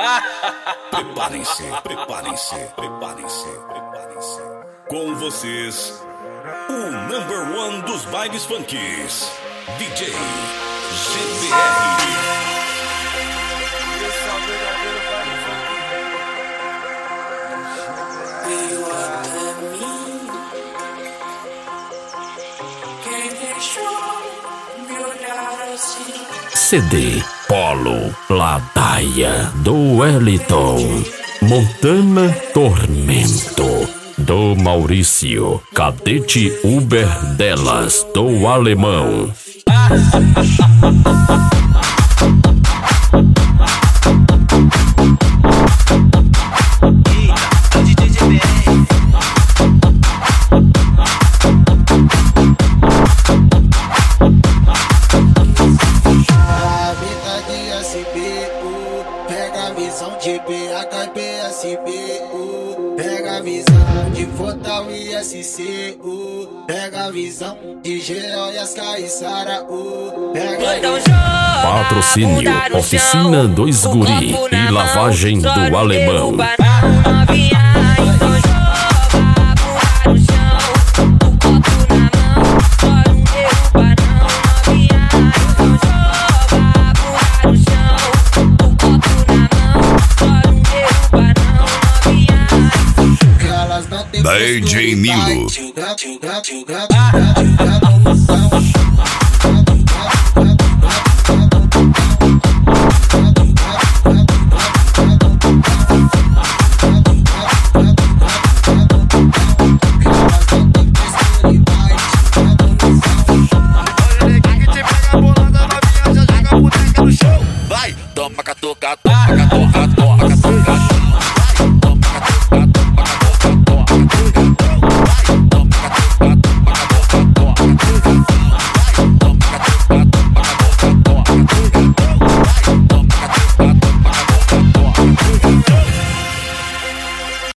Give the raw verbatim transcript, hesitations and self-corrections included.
Preparem-se, preparem-se, preparem-se, preparem-se. Com vocês, o number one dos bailes funkies, D J G B R. C D Polo Ladaia do Wellington, Montana Tormento do Maurício, Cadete Uber Delas do Alemão. Pega a visão de B H e B S B U, pega a visão de Fortal e S C U, pega a visão de Geóias, Caiçara U, pega então joga, patrocínio Oficina dois Guri e Lavagem do Alemão. D J Nilo. Vai, toma catuca, toma catuca,